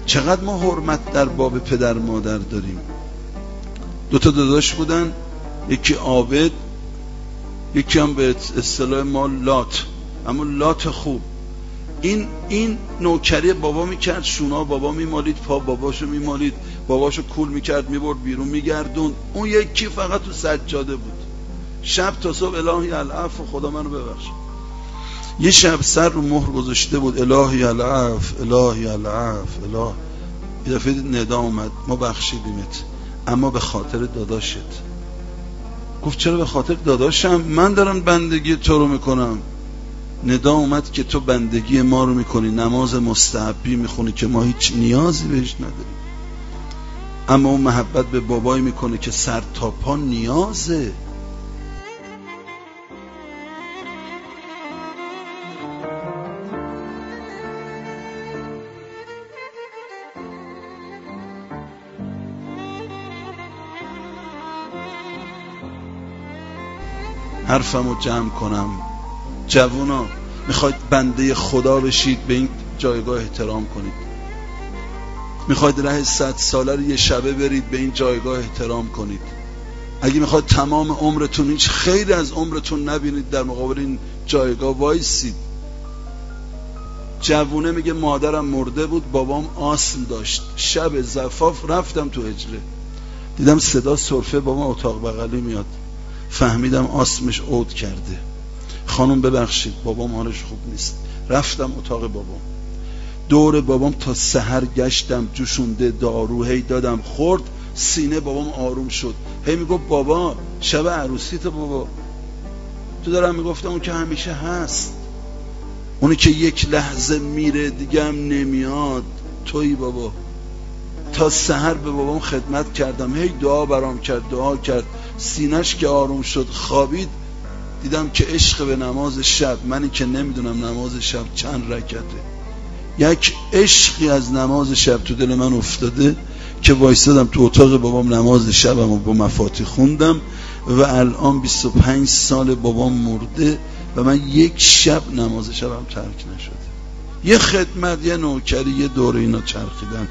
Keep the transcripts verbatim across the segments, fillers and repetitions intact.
چقدر ما حرمت در باب پدر مادر داریم. دو تا داداش بودن، یکی عابد، یکی هم به اصطلاح ما لات، اما لات خوب. این این نوکری بابا میکرد، شونا بابا میمالید، پا باباشو میمالید، باباشو کول میکرد میبرد بیرون میگردون. اون یکی فقط تو سجاده بود، شب تا صبح الهی العفو، خدا منو ببخش. یه شب سر رو مهر گذاشته بود، الهی العفو الهی العفو اله. یه دفعه ندا اومد، ما بخشیدیمت اما به خاطر داداشت. گفت چرا به خاطر داداشم؟ من دارم بندگی تو رو میکنم. ندا اومد که تو بندگی ما رو میکنی، نماز مستحبی میخونی که ما هیچ نیازی بهش نداریم، اما اون محبت به بابای میکنه که سر تا پا نیازه. حرفمو جمع کنم، جوونا میخواید بنده خدا بشید، به این جایگاه احترام کنید. میخواید ره صد ساله رو یه شبه برید، به این جایگاه احترام کنید. اگه میخواید تمام عمرتون هیچ خیلی از عمرتون نبینید، در مقابل این جایگاه وایسید. جوونه میگه مادرم مرده بود، بابام آسم داشت، شب زفاف رفتم تو حجره، دیدم صدا سرفه بابام اتاق بغلی میاد، فهمیدم آسمش عود کرده. خانم ببخشید بابام حالش خوب نیست. رفتم اتاق بابام، دور بابام تا سحر گشتم، جوشونده دارو هی دادم خورد، سینه بابام آروم شد. هی میگفت بابا شب عروسیت بابا. تو دارم میگفتم اون که همیشه هست، اونی که یک لحظه میره دیگه هم نمیاد، تویی بابا. تا سحر به بابام خدمت کردم، هی دعا برام کرد، دعا کرد، سینه‌اش که آروم شد خوابید. دیدم که عشق به نماز شب، منی که نمیدونم نماز شب چند رکعته، یک عشقی از نماز شب تو دل من افتاده که وایسادم تو اتاق بابام نماز شبم و با مفاتیح خوندم. و الان بیست و پنج سال بابام مرده و من یک شب نماز شبم ترک نشده. یه خدمت، یه نوکری، یه دوره اینا چرخیدن.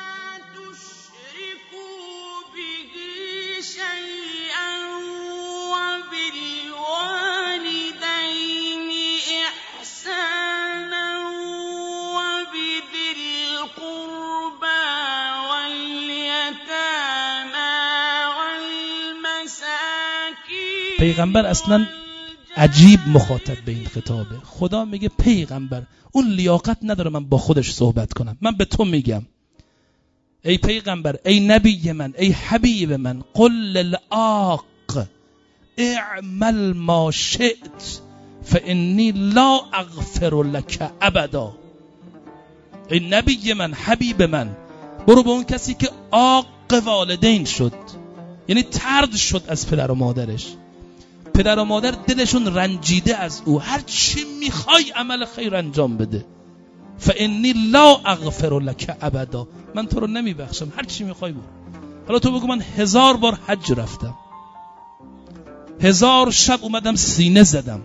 پیغمبر اصلا عجیب مخاطب به این خطابه. خدا میگه پیغمبر اون لیاقت نداره من با خودش صحبت کنم، من به تو میگم ای پیغمبر، ای نبی من، ای حبیب من، قل للعاق اعمل ما شئت فانی لا اغفر لك ابدا. ای نبی من، حبیب من، برو به اون کسی که عاق والدین شد، یعنی طرد شد از پدر و مادرش، پدر و مادر دلشون رنجیده از او، هر چی میخوای عمل خیر انجام بده، فانی لا اغفر لك ابدا، من تو رو نمیبخشم، هر چی میخوای برو. حالا تو بگو من هزار بار حج رفتم، هزار شب اومدم سینه زدم،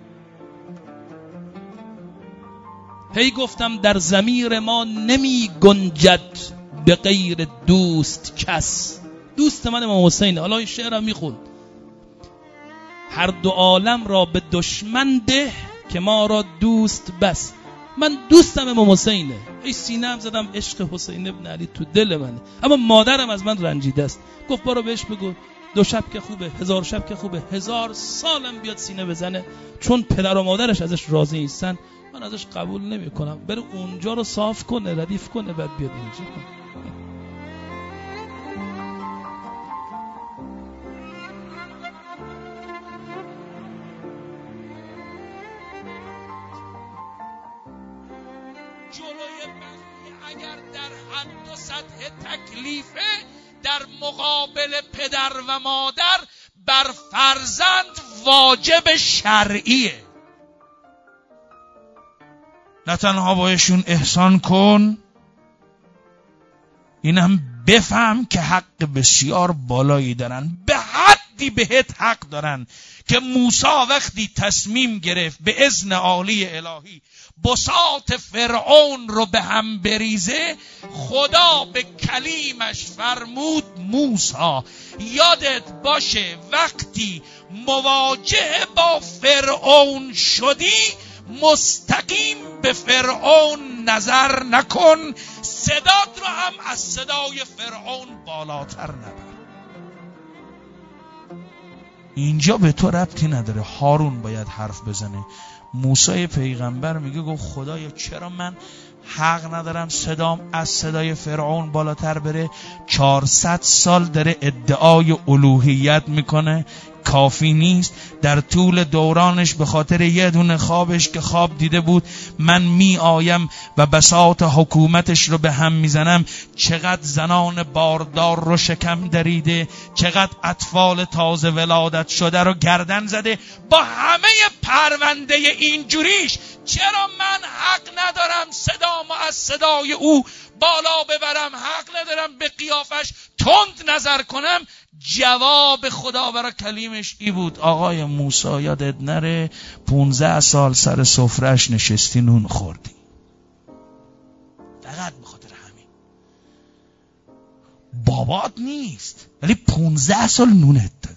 هی گفتم در ضمیر ما نمی گنجد به غیر دوست کس. دوست من امام حسین. حالا این شعرم میخوند، هر دو عالم را به دشمن ده که ما را دوست بس. من دوستم امام حسینه، ای سینه‌ام زدم عشق حسین ابن علی تو دل منه، اما مادرم از من رنجیده است. گفت برو بهش بگو دو شب که خوبه، هزار شب که خوبه، هزار سالم بیاد سینه بزنه، چون پدر و مادرش ازش راضی نیستن من ازش قبول نمی کنم. بره اونجا رو صاف کنه، ردیف کنه، بعد بیاد اینجا. تکلیفه در مقابل پدر و مادر بر فرزند واجب شرعیه. نه تنها بایشون احسان کن، اینم بفهم که حق بسیار بالایی دارن، به حد وقتی بهت حق دارن که موسی وقتی تصمیم گرفت به اذن عالی الهی بساط فرعون رو به هم بریزه، خدا به کلیمش فرمود موسی یادت باشه وقتی مواجه با فرعون شدی مستقیم به فرعون نظر نکن، صدات رو هم از صدای فرعون بالاتر نبر. اینجا به تو ربطی نداره، هارون باید حرف بزنه. موسی پیغمبر میگه گفت خدایا چرا من حق ندارم صدام از صدای فرعون بالاتر بره؟ چهارصد سال داره ادعای الوهیت میکنه، کافی نیست. در طول دورانش به خاطر یه دونه خوابش که خواب دیده بود من می آیم و بساط حکومتش رو به هم میزنم، چقدر زنان باردار رو شکم دریده، چقدر اطفال تازه ولادت شده رو گردن زده. با همه پرونده اینجوریش چرا من حق ندارم صدامو از صدای او بالا ببرم؟ حق ندارم به قیافش تند نظر کنم؟ جواب خدا برای کلیمش ای بود آقای موسی یادت نره پونزده سال سر سفرهش نشستی نون خوردی. فقط به خاطر همین. بابات نیست ولی پونزده سال نونت داده.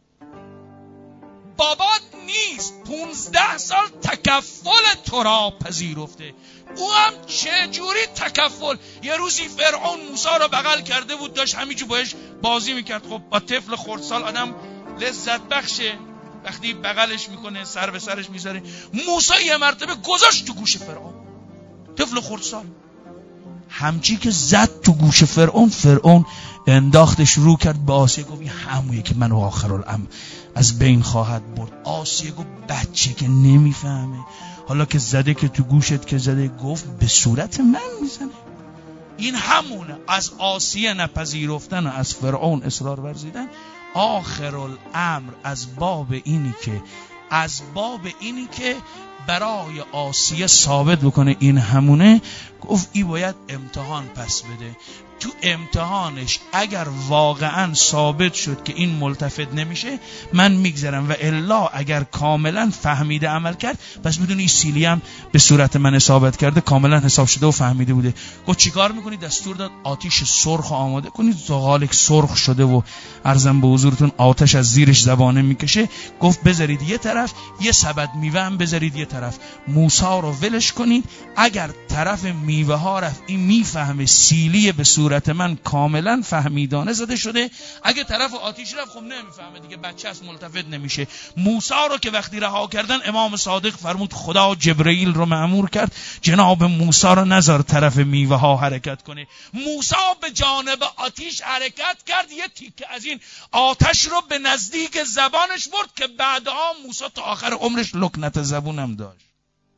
بابات نیست پونزده سال تکفل تو را پذیرفته. او هم چه جوری تکفل؟ یه روزی فرعون موسی رو بغل کرده بود، داشت همینجور باش بازی میکرد. خب با طفل خردسال آدم لذت بخشه وقتی بغلش میکنه، سر به سرش میذاره. موسی یه مرتبه گذاشت تو گوش فرعون، طفل خردسال همچی که زد تو گوش فرعون، فرعون انداختش رو کرد به آسیه، گفت این همونیه که منو آخرالامر از بین خواهد برد. آسیه گفت بچه که نمیفهمه، حالا که زده که تو گوشت که زده، گفت به صورت من میزنه. این همونه، از آسیه نپذیرفتن و از فرعون اصرار ورزیدن. آخرالامر از باب اینی که از باب اینی که برای آسیه ثابت بکنه این همونه، گفت ای باید امتحان پس بده. تو امتحانش اگر واقعا ثابت شد که این ملتفت نمیشه من میگذرم، و الا اگر کاملا فهمیده عمل کرد پس بدون این سیلی هم به صورت من اصابت کرده، کاملا حساب شده و فهمیده بوده. گفت چیکار میکنید؟ دستور داد آتیش سرخ آماده کنید. زغالک سرخ شده و عرضم به حضورتون آتش از زیرش زبانه میکشه. گفت بذارید یه طرف، یه سبد میوه هم بذارید یه طرف. موسی رو ولش کنید، اگر طرف میوه ها رفت این میفهمه سیلی به صورت من کاملا فهمیدانه زده شده، اگه طرف آتیش رفت خب نمیفهمه دیگه، بچه از ملتفت نمیشه. موسی رو که وقتی رها کردن امام صادق فرمود خدا جبرئیل رو مأمور کرد جناب موسی رو نذار طرف میوه ها حرکت کنه. موسی به جانب آتیش حرکت کرد، یه تیکه از این آتش رو به نزدیک زبانش برد که بعدها موسی تا آخر عمرش لکنت زبونم داشت.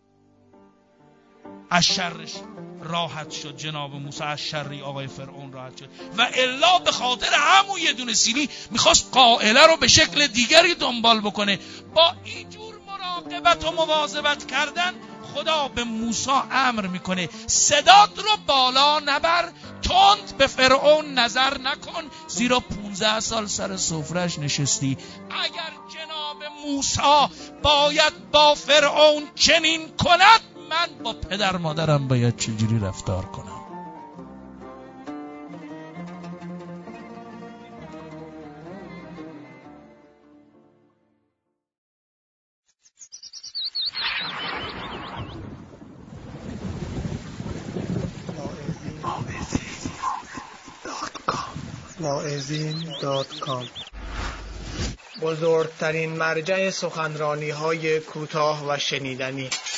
از شرش راحت شد جناب موسی، از شری آقای فرعون راحت شد. و الا به خاطر همون یه دونه سیلی میخواست قائله رو به شکل دیگری دنبال بکنه. با اینجور مراقبت و مواظبت کردن خدا به موسی امر میکنه صدات رو بالا نبر، تند به فرعون نظر نکن، زیرا پونزده سال سر سفرهش نشستی. اگر جناب موسی باید با فرعون چنین کند، من با پدر مادرم باید چجوری رفتار کنم؟ واعظین دات کام بزرگترین مرجع سخنرانی های کوتاه و شنیدنی.